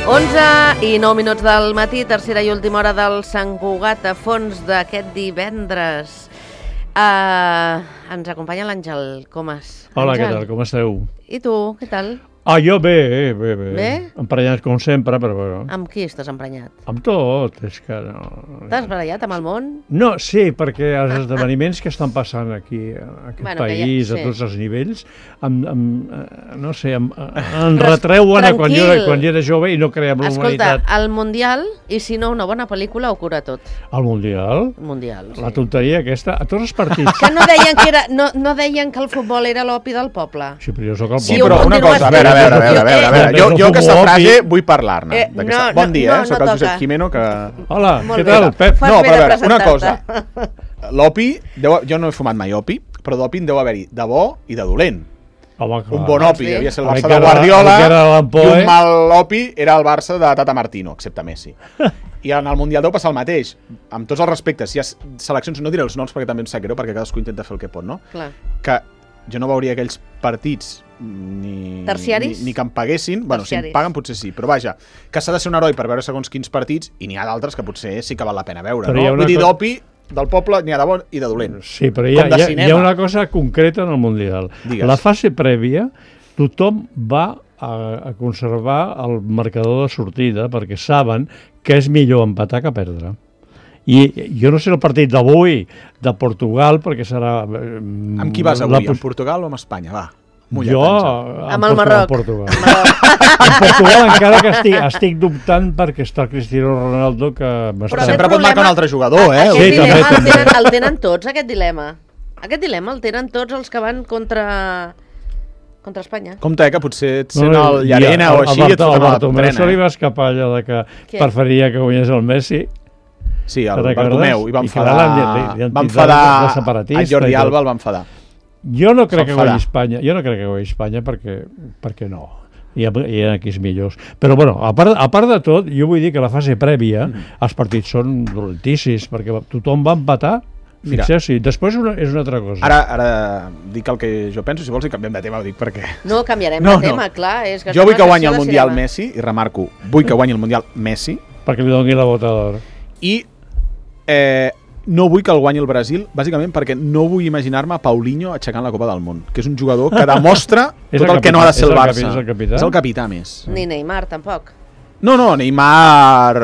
11 i 9 minuts del matí, tercera i última hora del Sant Cugat a fons d'aquest divendres. Ens acompanya l'Àngel Comas. Hola, Àngel. què tal? Com esteu? I tu, què tal? Jo bé. Bé? Emprenyat com sempre, però bueno. Amb qui estàs emprenyat? Amb tot, és que no... T'has barallat amb el món? No, sí, perquè els esdeveniments que estan passant aquí, a aquest país, a tots els nivells, no sé, em retreuen a quan jo era jove i no creiem la humanitat. Escolta, el Mundial, i si no una bona pel·lícula, ho cura tot. El Mundial? El Mundial, sí. La tonteria aquesta, a tots els partits. Que no deien que no deien que el futbol era l'opi del poble. Sí, però jo soc el poble. Sí, però una cosa, a veure, jo aquesta frase vull parlar-ne. Bon dia, soc el Josep Jimeno que... Hola, què tal, Pep? No, però a veure, una cosa. L'opi, jo no he fumat mai opi, però d'opi en deu haver-hi de bo i de dolent. Un bon opi devia ser el Barça de Guardiola i un mal opi era el Barça de Tata Martino, excepte Messi. I en el Mundial deu passar el mateix, amb tots els respectes. Si hi ha seleccions, no diré els noms perquè també em sap greu, perquè cadascú intenta fer el que pot, no? Clar. Que jo no veuria aquells partits ni que em paguessin. Bueno, si em paguen potser sí, però vaja, que s'ha de ser un heroi per veure segons quins partits i n'hi ha d'altres que potser sí que val la pena veure, no? Vull dir, d'opi del poble n'hi ha de bon i de dolent. Sí, però hi ha una cosa concreta en el Mundial. La fase prèvia, tothom va a conservar el marcador de sortida perquè saben que és millor empatar que perdre. I jo no sé el partit d'avui de Portugal, perquè serà... Amb qui vas avui? Amb Portugal o amb Espanya? Va, jo amb el Marroc. Portugal. En Portugal encara que estic dubtant perquè està el Cristiano Ronaldo que... Però sempre pot marcar un altre jugador, eh? Sí, també. El tenen tots, aquest dilema. Aquest dilema el tenen tots els que van contra Espanya. Compte, que potser et sent el Llarena o així i et foten a la trena. Se li va escapar allò de que preferia que guanyés el Messi. Sí, el Bartomeu, i va enfadar a Jordi Alba, el va enfadar. Jo no crec que guanyi Espanya, perquè no. Hi ha equips millors. Però, bueno, a part de tot, jo vull dir que la fase prèvia, els partits són dolentíssims, perquè tothom va empatar. Fixeu-s'hi, després és una altra cosa. Ara dic el que jo penso, si vols i canviem de tema, ho dic perquè... No, canviarem de tema, clar. Jo vull que guanyi el Mundial Messi, i remarco, vull que guanyi el Mundial Messi. Perquè li doni la bota d'or. I no vull que el guanyi el Brasil, bàsicament perquè no vull imaginar-me Paulinho aixecant la Copa del Món, que és un jugador que demostra tot el que no ha de ser el Barça. És el capità més. Ni Neymar, tampoc. No, Neymar...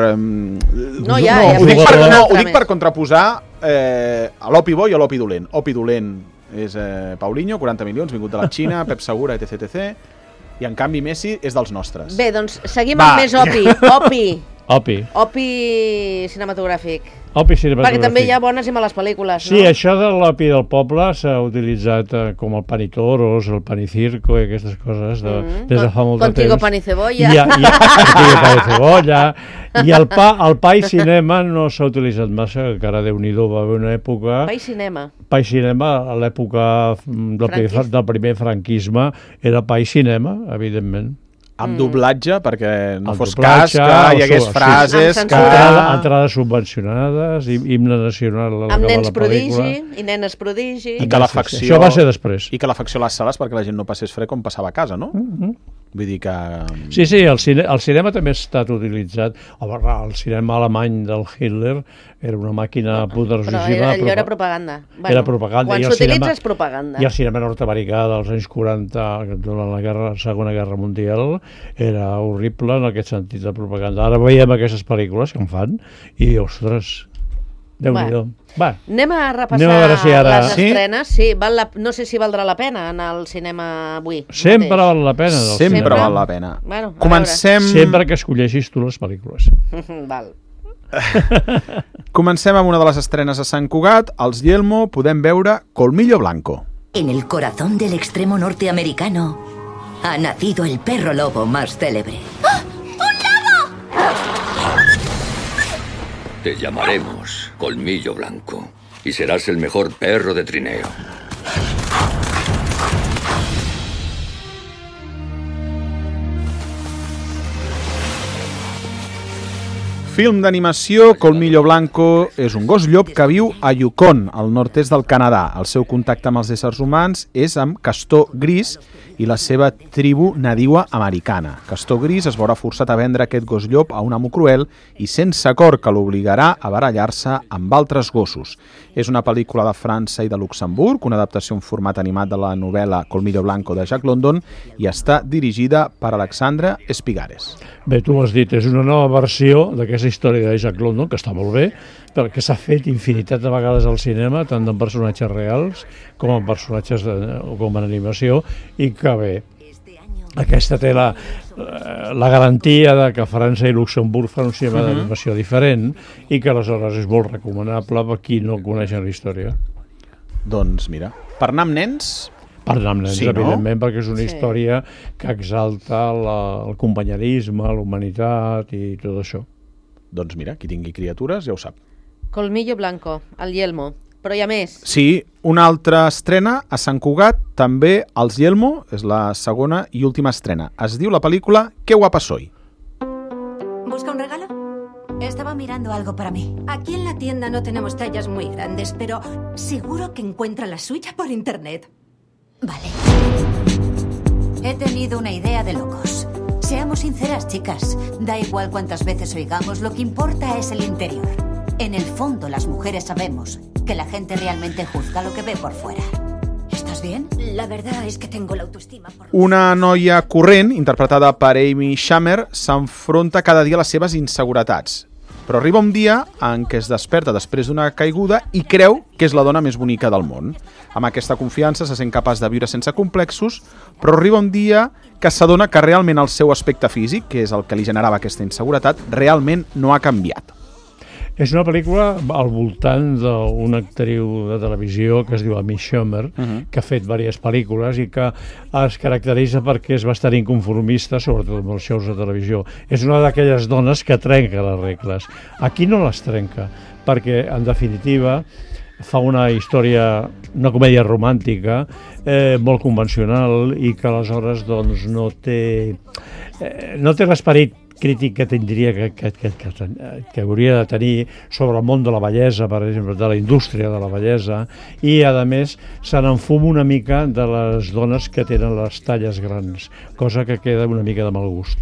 Ho dic per contraposar a l'opi bo i a l'opi dolent. Opi dolent és Paulinho, 40 milions, vingut de la Xina, Pep Segura, etc. I en canvi Messi és dels nostres. Bé, doncs seguim amb més opi. Opi cinematogràfic. Perquè també hi ha bones i males pel·lícules, no? Sí, això de l'opi del poble s'ha utilitzat com el pan i toros, el pan i circo i aquestes coses des de fa molt de temps. Contigo pan i cebolla. Contigo pan i cebolla. I el pa i cinema no s'ha utilitzat massa, que ara Déu-n'hi-do va haver una època... Pa i cinema. Pa i cinema, a l'època del primer franquisme, era pa i cinema, evidentment. Amb doblatge, perquè no fos cas que hi hagués frases que... Entrades subvencionades, himne nacional... Amb nens prodigi i nenes prodigi... I calefacció... Això va ser després. I calefacció a les sales perquè la gent no passés fred com passava a casa, no? Vull dir que... Sí, el cinema també ha estat utilitzat. El cinema alemany del Hitler era una màquina poderosíssima. Però allò era propaganda. Era propaganda. Quan s'utilitza és propaganda. I el cinema nord-americà dels anys 40, durant la Segona Guerra Mundial, era horrible en aquest sentit de propaganda. Ara veiem aquestes pel·lícules que en fan i, ostres... Déu-n'hi-do. Anem a repassar les estrenes. Sí, no sé si valdrà la pena anar al cinema avui. Sempre val la pena. Sempre val la pena. Comencem... Sempre que escolleixis tu les pel·lícules. Val. Comencem amb una de les estrenes a Sant Cugat. Als Yelmo podem veure Colmillo Blanco. En el corazón del extremo norteamericano ha nacido el perro lobo más célebre. ¡Oh! ¡Un lobo! Te llamaremos Colmillo Blanco y serás el mejor perro de trineo. Film d'animació, Colmillo Blanco és un gos llop que viu a Yukon, al nord-est del Canadà. El seu contacte amb els éssers humans és amb Castor Gris i la seva tribu nadiua americana. Castor Gris es veurà forçat a vendre aquest gos llop a un amo cruel i sense acord que l'obligarà a barallar-se amb altres gossos. És una pel·lícula de França i de Luxemburg, una adaptació en format animat de la novel·la Colmillo Blanco de Jack London i està dirigida per Alexandre Espigares. Bé, tu ho has dit, és una nova versió d'aquesta història de Jack London, que està molt bé, perquè s'ha fet infinitat de vegades al cinema, tant en personatges reals com en personatges com en animació, i que bé, aquesta té la garantia de que França i Luxemburg fan un cinema d'animació diferent i que aleshores és molt recomanable per qui no coneix la història. Doncs mira, per anar amb nens... Per anar amb nens, sí, evidentment, perquè és una història que exalta el companyerisme, la humanitat i tot això. Doncs mira, qui tingui criatures ja ho sap. Colmillo Blanco, el Yelmo. Però hi ha més. Sí, una altra estrena a Sant Cugat, també als Yelmo, és la segona i última estrena. Es diu la pel·lícula Qué guapa soy. ¿Busca un regalo? Estaba mirando algo para mí. Aquí en la tienda no tenemos tallas muy grandes, pero seguro que encuentra la suya por internet. Vale. He tenido una idea de locos. Seamos sinceras, chicas. Da igual cuántas veces oigamos, lo que importa es el interior. En el fondo, las mujeres sabemos que la gente realmente juzga lo que ve por fuera. ¿Estás bien? La verdad es que tengo la autoestima por... Una noia corrent, interpretada per Amy Schumer, s'enfronta cada dia a les seves inseguretats. Però arriba un dia en què es desperta després d'una caiguda i creu que és la dona més bonica del món. Amb aquesta confiança se sent capaç de viure sense complexos, però arriba un dia que s'adona que realment el seu aspecte físic, que és el que li generava aquesta inseguretat, realment no ha canviat. És una pel·lícula al voltant d'una actriu de televisió que es diu Amy Schumer, que ha fet diverses pel·lícules i que es caracteritza perquè és bastant inconformista, sobretot amb els shows de televisió. És una d'aquelles dones que trenca les regles. Aquí no les trenca, perquè, en definitiva, fa una història, una comèdia romàntica molt convencional i que aleshores doncs, no té l'esperit crític que tindria que hauria de tenir sobre el món de la bellesa, per exemple, de la indústria de la bellesa, i a més se n'enfuma una mica de les dones que tenen les talles grans, cosa que queda una mica de mal gust.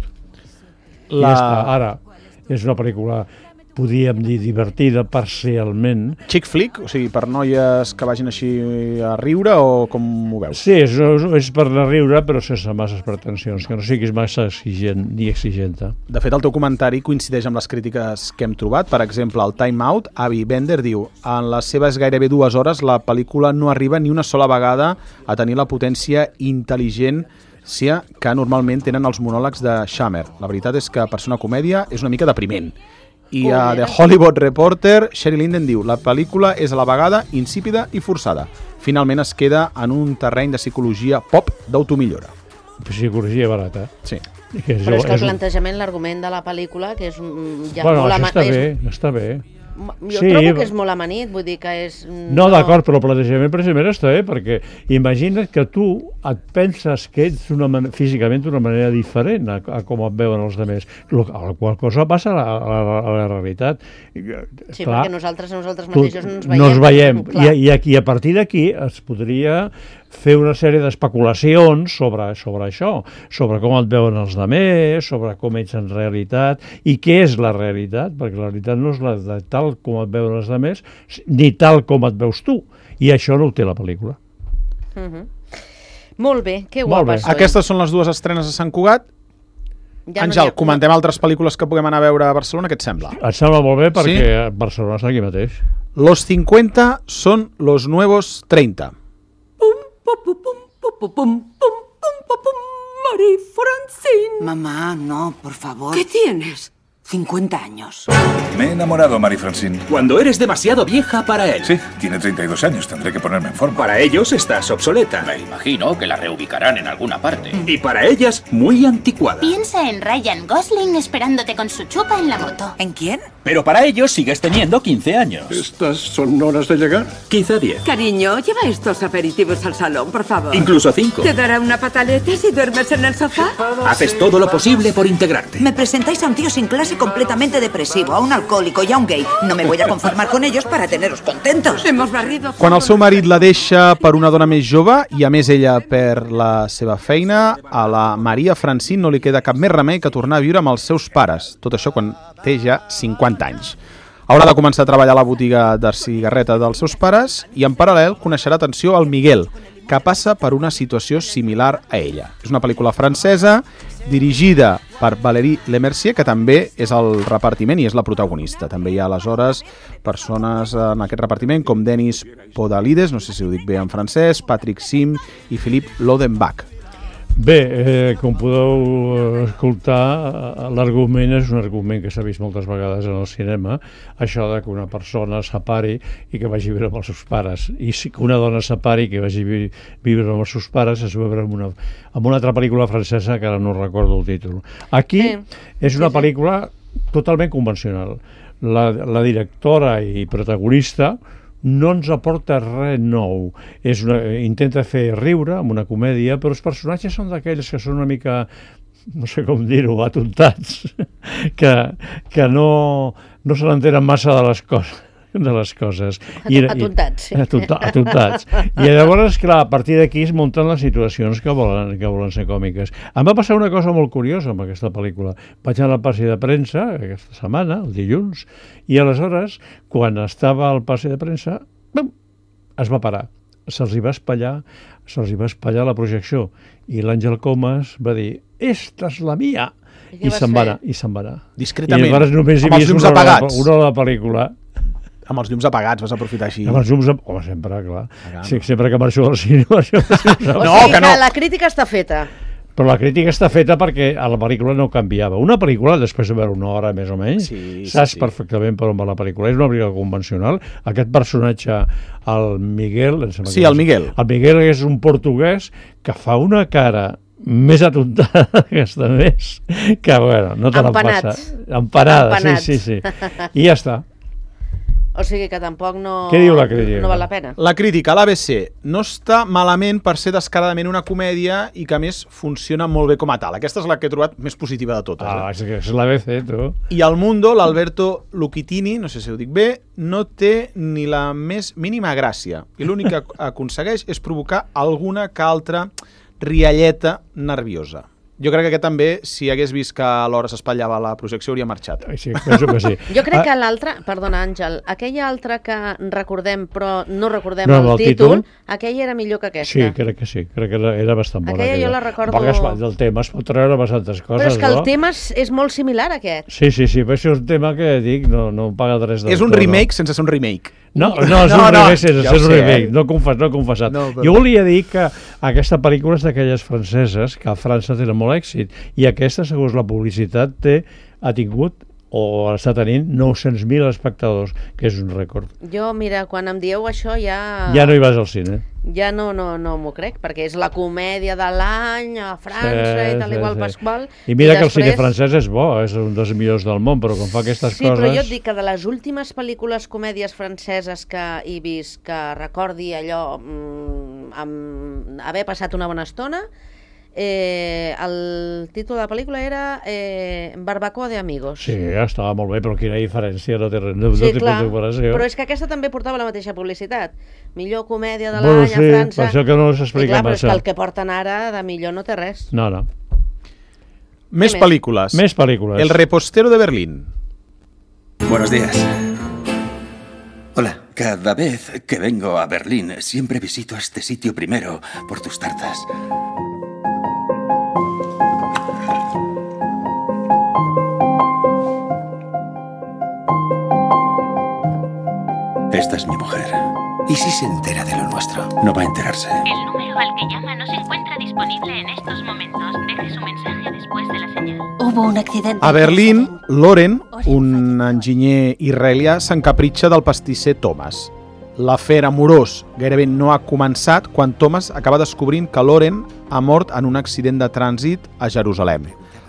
I ja està. Ara, és una pel·lícula, podríem dir, divertida parcialment. Chick flick? O sigui, per noies que vagin així a riure o com ho veus? Sí, és per anar a riure, però sense masses pretensions, que no siguis massa exigent ni exigenta. De fet, el teu comentari coincideix amb les crítiques que hem trobat. Per exemple, al Time Out, Avi Bender diu: en les seves gairebé 2 hores, la pel·lícula no arriba ni una sola vegada a tenir la potència intel·ligent que normalment tenen els monòlegs de Schumer. La veritat és que, per ser una comèdia, és una mica depriment. I a The Hollywood Reporter, Sherry Linden diu: la pel·lícula és a la vegada insípida i forçada. Finalment es queda en un terreny de psicologia pop d'automillora. Psicologia barata. Sí. Però és que el plantejament, l'argument de la pel·lícula, que és ja bueno, molt està bé. Jo trobo que és molt amanit, vull dir que és... No, d'acord, però el plantejament precisament està bé, perquè imagina't que tu et penses que ets físicament d'una manera diferent a com et veuen els altres, la qual cosa passa a la realitat. Sí, clar, perquè nosaltres mateixos no ens veiem. No ens veiem, i a partir d'aquí es podria fer una sèrie d'especulacions sobre això, sobre com et veuen els altres, sobre com ets en realitat, i què és la realitat, perquè la realitat no és la de tal com et veuen els altres, ni tal com et veus tu, i això no ho té la pel·lícula. Molt bé, que guapa soy. Aquestes són les 2 estrenes a Sant Cugat. Àngel, comentem altres pel·lícules que puguem anar a veure a Barcelona, què et sembla? Et sembla molt bé, perquè Barcelona està aquí mateix. Los 50 son los nuevos 30. Marie Francine. Mamá, no, por favor. ¿Qué tienes? 50 años. Me he enamorado, Marie Francine. Cuando eres demasiado vieja para él. Sí, tiene 32 años, tendré que ponerme en forma. Para ellos estás obsoleta. Me imagino que la reubicarán en alguna parte. Y para ellas, muy anticuada. Piensa en Ryan Gosling esperándote con su chupa en la moto. ¿En quién? Pero para ello sigues teniendo 15 años. ¿Estas son horas de llegar? Quizá 10. Cariño, lleva estos aperitivos al salón, por favor. Incluso 5. ¿Te dará una pataleta si duermes en el sofá? Haces todo lo posible por integrarte. Me presentáis a un tío sin clase completamente depresivo, a un alcohòlico y a un gay. No me voy a conformar con ellos para teneros contentos. Hemos barrido... Quan el seu marit la deixa per una dona més jove i a més ella perd la seva feina, a la Maria Francine no li queda cap més remei que tornar a viure amb els seus pares. Tot això quan té ja 50 anys. Haurà de començar a treballar a la botiga de cigarreta dels seus pares i en paral·lel coneixerà, atenció, el Miguel, que passa per una situació similar a ella. És una pel·lícula francesa dirigida per Valérie Lemercier, que també és el repartiment i és la protagonista. També hi ha aleshores persones en aquest repartiment com Denis Podalides, no sé si ho dic bé en francès, Patrick Sim i Philippe Lodenbach. Bé, com podeu escoltar, l'argument és un argument que s'ha vist moltes vegades en el cinema, això de que una persona separi i que vagi a viure amb els seus pares. I si que una dona separi i que vagi a viure amb els seus pares es va veure en una altra pel·lícula francesa que ara no recordo el títol. Aquí és una pel·lícula totalment convencional. La directora i protagonista no ens aporta res nou. Intenta fer riure amb una comèdia, però els personatges són d'aquells que són una mica, no sé com dir-ho, atontats, que no se n'entenen massa de les coses. Atontats, sí. Atontats. I llavors, clar, a partir d'aquí es munten les situacions que volen ser còmiques. Em va passar una cosa molt curiosa amb aquesta pel·lícula. Vaig anar al passi de premsa aquesta setmana, el dilluns, i aleshores, quan estava al passi de premsa, es va parar. Se'ls hi va espatllar la projecció. I l'Àngel Comas va dir, esta és la mia! I se'n va anar. Discretament, i llavors només hi havia una hora de pel·lícula. Amb els llums apagats vas aprofitar així. Amb els llums home, sempre, clar. Sí, sempre que marxo del cinema... que la crítica està feta. Però la crítica està feta perquè a la pel·lícula no canviava. Una pel·lícula, després de veure una hora més o menys, saps perfectament per on va la pel·lícula. És una pel·lícula convencional. Aquest personatge, el Miguel... Sí, el Miguel. El Miguel és un portuguès que fa una cara més atontada aquesta més, que, bueno, no te la passa. Empanada, sí. I ja està. O sigui que tampoc no... Què diu la crítica? No val la pena. La crítica, l'ABC, no està malament per ser descaradament una comèdia i que a més funciona molt bé com a tal. Aquesta és la que he trobat més positiva de totes. És l'ABC, tu. I al Mundo, l'Alberto Lucchitini, no sé si ho dic bé, no té ni la més mínima gràcia. I l'únic que aconsegueix és provocar alguna que altra rialleta nerviosa. Jo crec que aquest també, si hagués vist que a l'hora s'espatllava la projecció, hauria marxat. Sí, penso que sí. Jo crec que l'altra, perdona Àngel, aquella altra que recordem però no recordem el títol, aquella era millor que aquesta. Sí, crec que sí, crec que era bastant bona. Aquella jo la recordo... Perquè del tema es pot treure bastantes coses, no? Però és que el tema és molt similar a aquest. Sí, però és un tema que, dic, no paga res d'autor. És un remake sense ser un remake. No, és un remake sense ser un remake, no confessat. Jo volia dir que aquesta pel·lícula és d'aquelles franceses que a França tenen molt èxit i aquesta, segons la publicitat, ha tingut o està tenint 900.000 espectadors, que és un rècord. Jo, mira, quan em dieu això ja... Ja no hi vas al cine. Ja no m'ho crec, perquè és la comèdia de l'any a França i tal igual Pasqual. I mira que el cine francès és bo, és un dels millors del món, però quan fa aquestes coses... Sí, però jo et dic que de les últimes pel·lícules comèdies franceses que he vist, que recordi allò amb haver passat una bona estona, el títol de la pel·lícula era Barbacoa de Amigos. Sí, estava molt bé, però quina diferència, no té comparació. Però és que aquesta també portava la mateixa publicitat. Millor comèdia de l'any a França. Per això que no s'explica massa. Però és que el que porten ara de millor no té res. No. Més pel·lícules. El repostero de Berlín. Buenos días. Hola. Cada vez que vengo a Berlín siempre visito este sitio primero por tus tartas. Esta es mi mujer. ¿Y si se entera de lo nuestro? No va a enterarse. El número al que llama no se encuentra disponible en estos momentos. Deje su mensaje después de la señal. Hubo un accidente. A Berlín, Loren, un enginyer israelià, s'encapritxa del pastisser Thomas. L'afer amorós gairebé no ha començat quan Thomas acaba descobrint que Loren ha mort en un accident de trànsit a Jerusalem.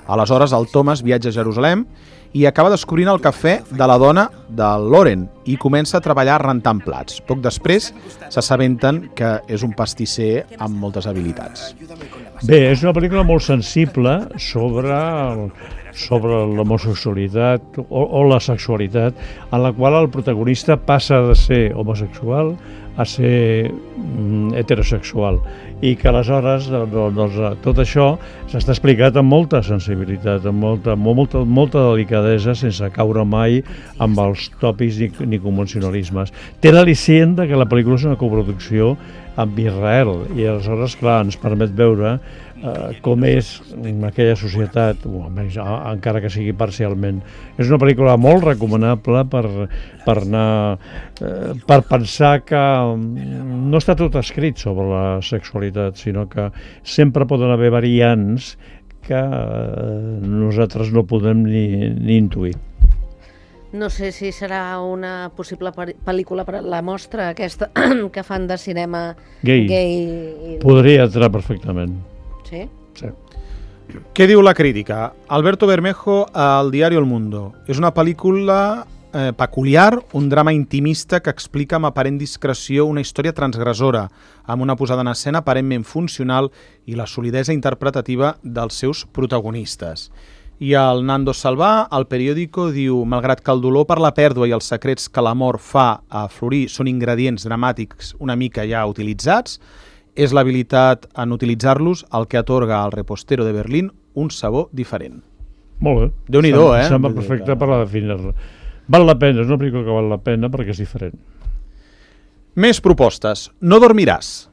Aleshores, el Thomas viatja a Jerusalem i acaba descobrint el cafè de la dona de Lauren i comença a treballar rentant plats. Poc després s'assabenten que és un pastisser amb moltes habilitats. Bé, és una pel·lícula molt sensible sobre l'homosexualitat o la sexualitat, en la qual el protagonista passa de ser homosexual a ser heterosexual, i que aleshores tot això s'està explicat amb molta sensibilitat, amb molta delicadesa, sense caure mai amb els tòpics ni convencionalismes. Té l'al·licient que la pel·lícula és una coproducció amb Israel, i aleshores, clar, ens permet veure com és aquella societat, encara que sigui parcialment. És una pel·lícula molt recomanable per pensar que no està tot escrit sobre la sexualitat, sinó que sempre poden haver variants que nosaltres no podem ni intuir. No sé si serà una possible pel·lícula per la mostra aquesta que fan de cinema gay. Podria entrar perfectament. Sí? Sí. Què diu la crítica? Alberto Bermejo al diario El Mundo. És una pel·lícula peculiar, un drama intimista que explica amb aparent discreció una història transgressora, amb una posada en escena aparentment funcional i la solidesa interpretativa dels seus protagonistes. I el Nando Salvà, al periòdico, diu: malgrat que el dolor per la pèrdua i els secrets que l'amor fa aflorir són ingredients dramàtics una mica ja utilitzats, és l'habilitat en utilitzar-los el que atorga al repostero de Berlín un sabor diferent. Molt bé. Déu-n'hi-do, Sembla perfecte per a definir-la. Val la pena, és una pel·lícula que val la pena perquè és diferent. Més propostes. No dormiràs.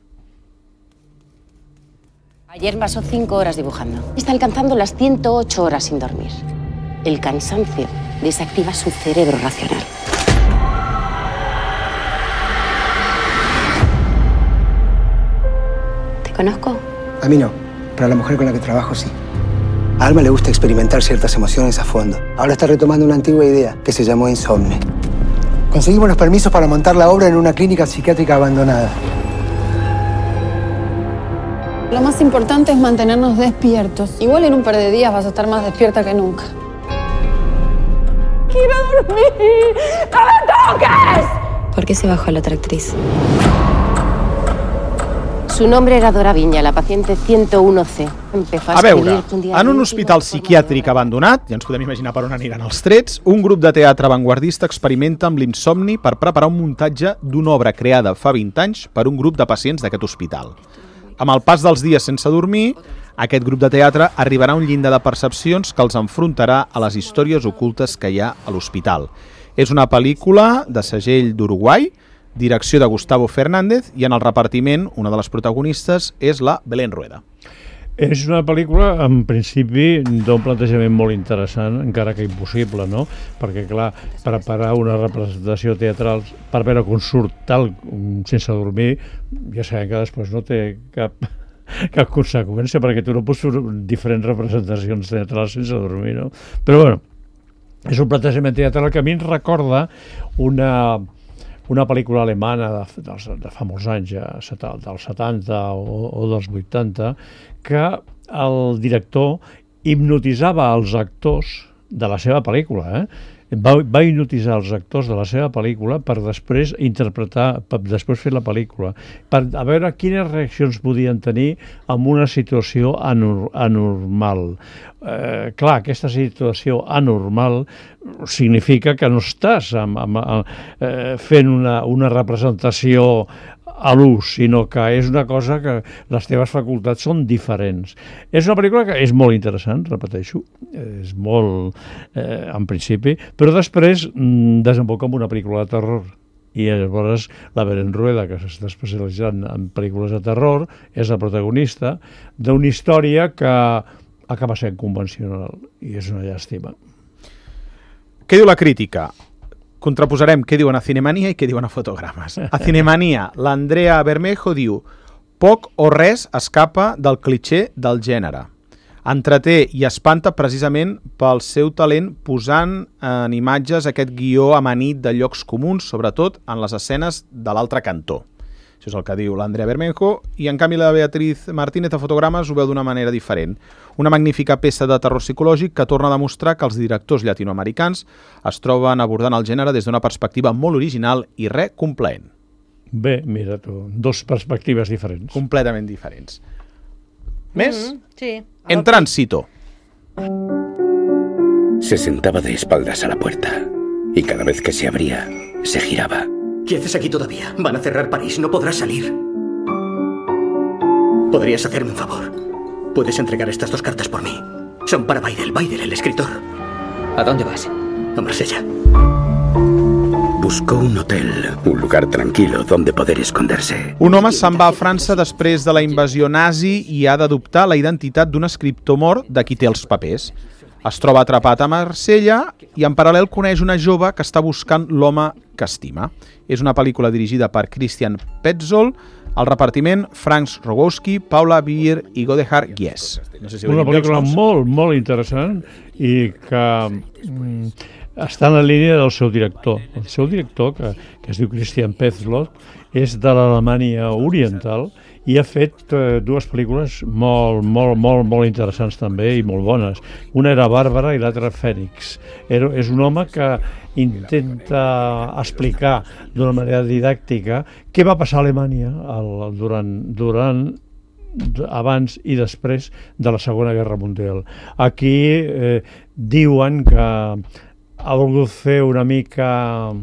Ayer pasó 5 horas dibujando. Está alcanzando las 108 horas sin dormir. El cansancio desactiva su cerebro racional. ¿Te conozco? A mí no, pero a la mujer con la que trabajo sí. A Alma le gusta experimentar ciertas emociones a fondo. Ahora está retomando una antigua idea que se llamó Insomne. Conseguimos los permisos para montar la obra en una clínica psiquiátrica abandonada. Lo más importante es mantenernos despiertos. Igual en un par de días vas a estar más despierta que nunca. ¡Quiero dormir! ¡No me toques! ¿Por qué se bajó la otra actriz? Su nombre era Dora Viña, la paciente 101C. A veure, en un hospital psiquiàtric abandonat, ja ens podem imaginar per on aniran els trets, un grup de teatre avantguardista experimenta amb l'insomni per preparar un muntatge d'una obra creada fa 20 anys per un grup de pacients d'aquest hospital. Amb el pas dels dies sense dormir, aquest grup de teatre arribarà a un llindar de percepcions que els enfrontarà a les històries ocultes que hi ha a l'hospital. És una pel·lícula de segell d'Uruguai, direcció de Gustavo Fernández, i en el repartiment una de les protagonistes és la Belén Rueda. És una pel·lícula, en principi, d'un plantejament molt interessant, encara que impossible, no? Perquè, clar, preparar una representació teatral per veure com surt tal sense dormir, ja sabem que després no té cap conseqüència, perquè tu no pots fer diferents representacions teatrals sense dormir, no? Però, bueno, és un plantejament teatral que a mi em recorda una pel·lícula alemana de fa molts anys, dels 70 o dels 80, que el director hipnotitzava els actors de la seva pel·lícula, va hipnotitzar els actors de la seva pel·lícula per després interpretar, per després fer la pel·lícula, per a veure quines reaccions podien tenir en una situació anormal. Clar, aquesta situació anormal significa que no estàs fent una representació a l'ús, sinó que és una cosa que les teves facultats són diferents. És una pel·lícula que és molt interessant, repeteixo, és molt, en principi, però després desemboca en una pel·lícula de terror. I llavors la Belén Rueda, que s'està especialitzant en pel·lícules de terror, és la protagonista d'una història que acaba sent convencional, i és una llàstima. Què diu la crítica? Contraposarem què diuen a Cinemania i què diuen a Fotogrames. A Cinemania, l'Andrea Bermejo diu: poc o res escapa del clitxé del gènere. Entreté i espanta precisament pel seu talent posant en imatges aquest guió amanit de llocs comuns, sobretot en les escenes de l'altre cantó. Això és el que diu l'Andrea Bermejo, i en canvi la Beatriz Martínez a Fotogrames ho veu d'una manera diferent. Una magnífica peça de terror psicològic que torna a demostrar que els directors llatinoamericans es troben abordant el gènere des d'una perspectiva molt original i complaent. Bé, mira tu, dos perspectives diferents. Completament diferents. ¿Més? Sí. En tránsito. Se sentaba de espaldas a la puerta y cada vez que se abría, se giraba. ¿Qué haces aquí todavía? Van a cerrar París, no podrás salir. ¿Podrías hacerme un favor? Puedes entregar estas 2 cartas por mí. Son para Baidel, el escritor. ¿A dónde vas? A Marsella. Buscó un hotel, un lugar tranquilo donde poder esconderse. Un home se'n va a França després de la invasió nazi i ha d'adoptar la identitat d'un escriptor mort de qui té els papers. Es troba atrapat a Marsella i en paral·lel coneix una jove que està buscant l'home que estima. És una pel·lícula dirigida per Christian Petzold, al repartiment Franz Rogowski, Paula Beer i Godehard Gies. No sé si una pel·lícula molt, molt interessant i que està en la línia del seu director. El seu director, que es diu Christian Petzold, és de l'Alemanya oriental i ha fet 2 pel·lícules molt interessants també i molt bones. Una era Bàrbara i l'altra Fènix. És un home que intenta explicar d'una manera didàctica què va passar a Alemanya durant abans i després de la Segona Guerra Mundial. Aquí diuen que ha volgut fer una mica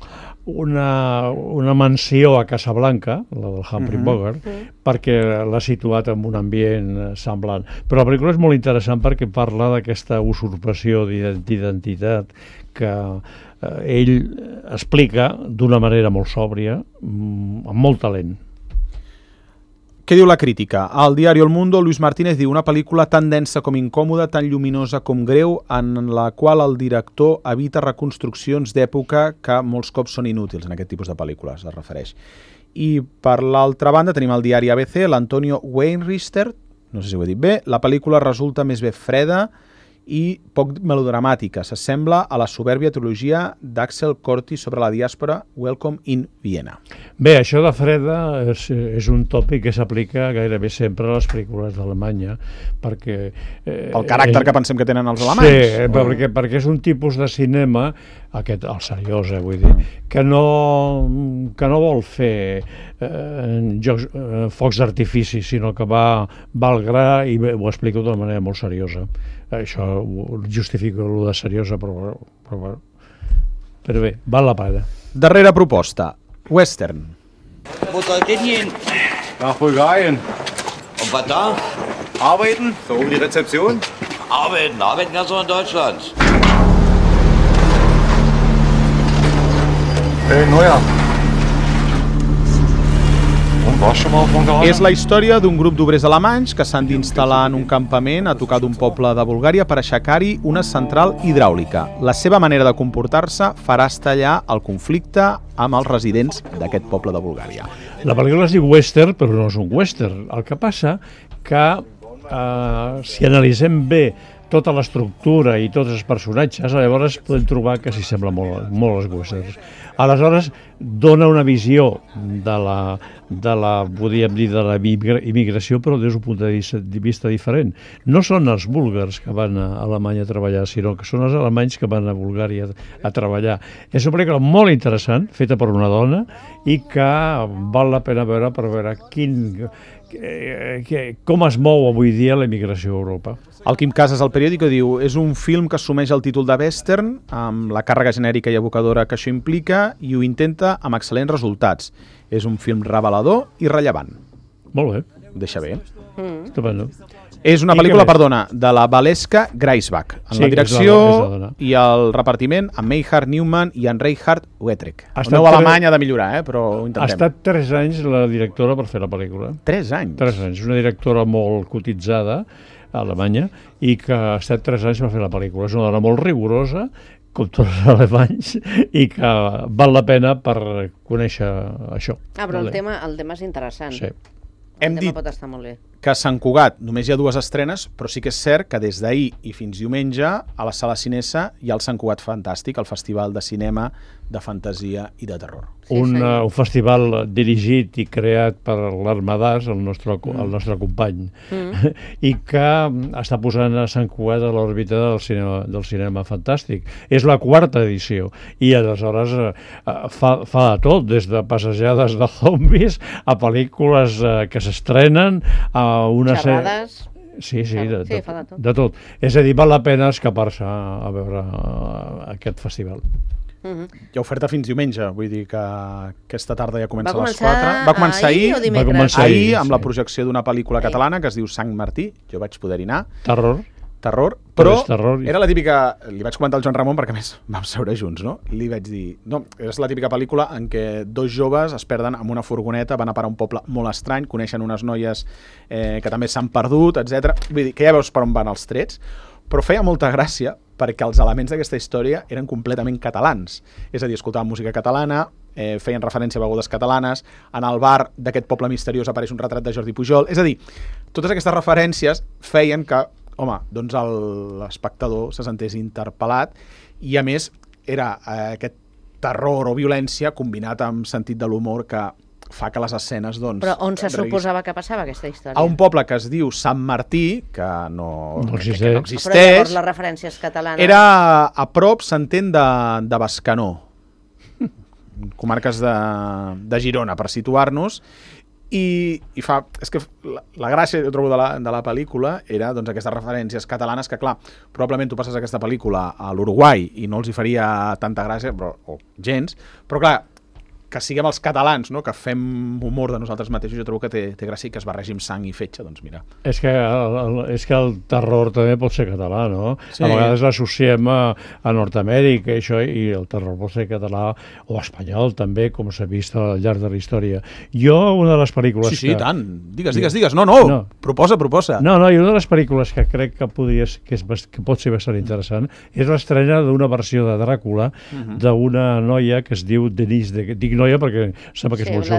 una mansió a Casablanca, la del Humphrey Bogart, perquè l'ha situat en un ambient semblant. Però la pel·lícula és molt interessant perquè parla d'aquesta usurpació d'identitat que ell explica d'una manera molt sòbria, amb molt talent. Què diu la crítica? Al diari El Mundo, Luis Martínez diu una pel·lícula tan densa com incòmoda, tan lluminosa com greu, en la qual el director evita reconstruccions d'època que molts cops són inútils en aquest tipus de pel·lícules, es refereix. I per l'altra banda tenim el diari ABC, l'Antonio Weinrichter, no sé si ho he dit bé, la pel·lícula resulta més bé freda i poc melodramàtica. S'assembla a la soberbia trilogia d'Axel Corti sobre la diàspora Welcome in Vienna. Bé, això de freda és un tòpic que s'aplica gairebé sempre a les pel·lícules d'Alemanya, perquè... El caràcter que pensem que tenen els alemanys. Sí, perquè és un tipus de cinema, aquest, el seriós, vull dir, que no vol fer focs d'artifici, sinó que va al gra i ho explica d'una manera molt seriosa. Això justifica el de seriosa, però bé, val la pena. Darrera proposta, western. Wo soll denn hin? Nach Bulgarien. Und was da? Arbeiten, so um die Rezeption. Arbeiten kannst du in Deutschland. Hey, Neuer. És la història d'un grup d'obrers alemanys que s'han d'instal·lar en un campament a tocar d'un poble de Bulgària per aixecar-hi una central hidràulica. La seva manera de comportar-se farà estallar el conflicte amb els residents d'aquest poble de Bulgària. La pel·lícula es diu western, però no és un western. El que passa que si analitzem bé tota l'estructura i tots els personatges, llavors podem trobar que s'hi sembla molt als westerns. Aleshores, dona una visió de la podríem dir, de la immigració, però des d'un punt de vista diferent. No són els búlgars que van a Alemanya a treballar, sinó que són els alemanys que van a Bulgària a treballar. És una pel·lícula molt interessant, feta per una dona, i que val la pena veure per veure com es mou avui dia la immigració a Europa. El Quim Casas al Periódico diu: és un film que assumeix el títol de western amb la càrrega genèrica i evocadora que això implica i ho intenta amb excel·lents resultats. És un film revelador i rellevant. Molt bé. Ho deixa bé. Estupendo. És una pel·lícula, perdona, de la Valeska Greisbach, en la direcció i el repartiment amb Meinhard Neumann i en Reinhard Wettrich. El meu alemany ha de millorar, però ho intentem. Ha estat 3 anys la directora per fer la pel·lícula. 3 anys? 3 anys. Una directora molt cotitzada a Alemanya i que ha estat 3 anys per fer la pel·lícula. És una dona molt rigorosa, com tots els alemanys, i que val la pena per conèixer això. Però el tema és interessant. Sí. Hem dit pot estar molt bé. Que a Sant Cugat només hi ha 2 estrenes, però sí que és cert que des d'ahir i fins diumenge a la Sala Cinesa hi ha el Sant Cugat Fantàstic, el festival de cinema, de fantasia i de terror. Un festival dirigit i creat per l'Armadàs, el nostre company, i que està posant a Sant Cugat a l'òrbita del cinema fantàstic. És la 4ª edició i aleshores fa de tot, des de passejades de zombis a pel·lícules que s'estrenen, a una xerrades... Sí, de tot. És a dir, val la pena escapar-se a veure aquest festival. Hi ha oferta fins diumenge, vull dir que aquesta tarda ja comença a les 4. Va començar ahir amb la projecció d'una pel·lícula catalana que es diu Sant Martí, jo vaig poder-hi anar. Terror, però era la típica... Li vaig comentar al Joan Ramon perquè a més vam seure junts, no? Li vaig dir... No, és la típica pel·lícula en què 2 joves es perden amb una furgoneta, van a parar a un poble molt estrany, coneixen unes noies que també s'han perdut, etc. Vull dir que ja veus per on van els trets, però feia molta gràcia perquè els elements d'aquesta història eren completament catalans. És a dir, escoltaven música catalana, feien referència a begudes catalanes, en el bar d'aquest poble misteriós apareix un retrat de Jordi Pujol. És a dir, totes aquestes referències feien que doncs l'espectador se sentés interpel·lat i a més era aquest terror o violència combinat amb sentit de l'humor que fa que les escenes doncs... Però on se suposava que passava aquesta història? A un poble que es diu Sant Martí, que no existeix. Però llavors les referències catalanes... Era a prop, s'entén, de Bescanó, comarques de Girona, per situar-nos. I és que la gràcia, jo trobo, de la pel·lícula era doncs, aquestes referències catalanes que, clar, probablement tu passes aquesta pel·lícula a l'Uruguai i no els hi faria tanta gràcia, o gens, però clar, que siguem els catalans, no?, que fem humor de nosaltres mateixos, jo trobo que té gràcia que es barregi amb sang i fetge, doncs mira. És que el terror també pot ser català, no? Sí. A vegades l'associem a Nord-Amèrica i el terror pot ser català o espanyol també, com s'ha vist al llarg de la història. Jo, una de les pel·lícules Sí, tant. Digues. No. Proposa. No, i una de les pel·lícules que crec que pot ser bastant interessant és l'estrena d'una versió de Dràcula d'una noia que es diu Denise de... noia perquè sembla que és molt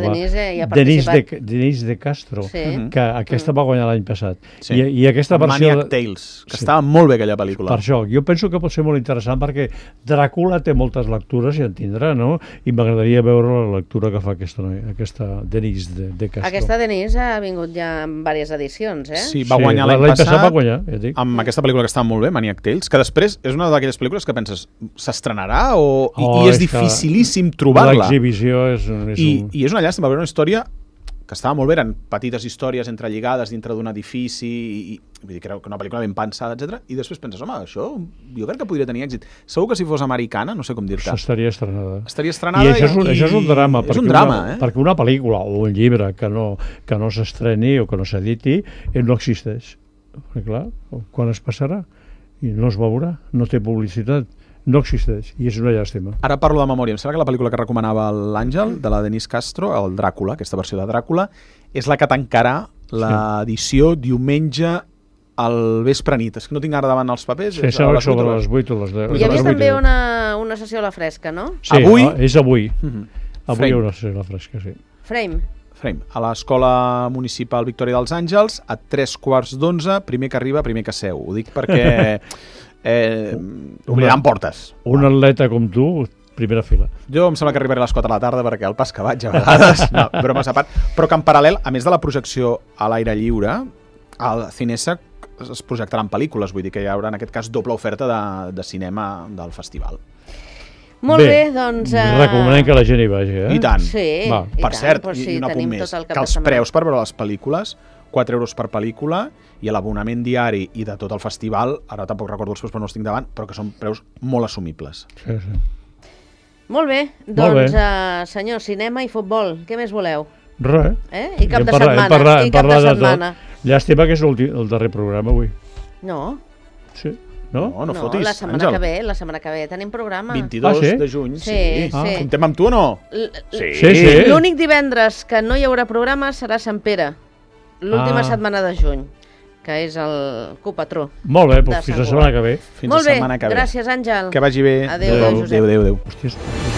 jove. Denise de Castro, que aquesta va guanyar l'any passat. I aquesta versió... Maniac Tales, que estava molt bé aquella pel·lícula. Per això, jo penso que pot ser molt interessant perquè Dràcula té moltes lectures i en tindrà, no? I m'agradaria veure la lectura que fa aquesta noia, aquesta Denise de Castro. Aquesta Denise ha vingut ja en diverses edicions, eh? Sí, va guanyar l'any passat amb aquesta pel·lícula que estava molt bé, Maniac Tales, que després és una d'aquelles pel·lícules que penses, s'estrenarà i és dificilíssim trobar-la. L'exhibició I és una llàstima, perquè era una història que estava molt bé, eren petites històries entrelligades dintre d'un edifici, i vull dir que era una pel·lícula ben pensada, etc. I després penses, home, això jo crec que podria tenir èxit. Segur que si fos americana, no sé com dir-te. Estaria estrenada. I això és un drama. És un drama, perquè una pel·lícula o un llibre que no s'estreni o que no s'editi no existeix. Perquè clar, quan es passarà i no es veurà, no té publicitat. No existeix, i és una llàstima. Ara parlo de memòria. Em sembla que la pel·lícula que recomanava l'Àngel, de la Denise Castro, el Dràcula, aquesta versió de Dràcula, és la que tancarà l'edició diumenge al vespre nit. És que no tinc ara davant els papers. Sí, sembla que sobre les 8 o les 10. Hi havia també una sessió a la fresca, no? Sí, avui? És avui. Avui hi ha una sessió a la fresca, sí. Frame, a l'Escola Municipal Victòria dels Àngels, a 3:15, primer que arriba, primer que seu. Ho dic perquè... obriran portes. Un atleta com tu, primera fila. Jo em sembla que arribaré a les 4 de la tarda perquè el pas que vaig a vegades, no, bromes a part, però que en paral·lel, a més de la projecció a l'aire lliure, al Cinesa es projectaran pel·lícules, vull dir que hi haurà en aquest cas doble oferta de cinema del festival. Molt bé, doncs... Recomanem que la gent hi vagi, eh? I tant. Sí, per cert, i un apunt més, que els preus per veure les pel·lícules, 4 euros per pel·lícula, i l'abonament diari i de tot el festival, ara tampoc recordo els preus però no els tinc davant, però que són preus molt assumibles. Sí. Molt bé, doncs senyor, cinema i futbol, què més voleu? Res. I cap de setmana. Llàstima que és el darrer programa avui. No. Sí. No fotis, la setmana que ve tenim programa. 22 de juny, sí. Comptem amb tu o no? Sí. L'únic divendres que no hi haurà programa serà Sant Pere, l'última setmana de juny, que és el copatró. Molt bé, fins la setmana que ve. Molt bé, gràcies Àngel. Que vagi bé. Adéu, Josep. Adéu. Hòstia,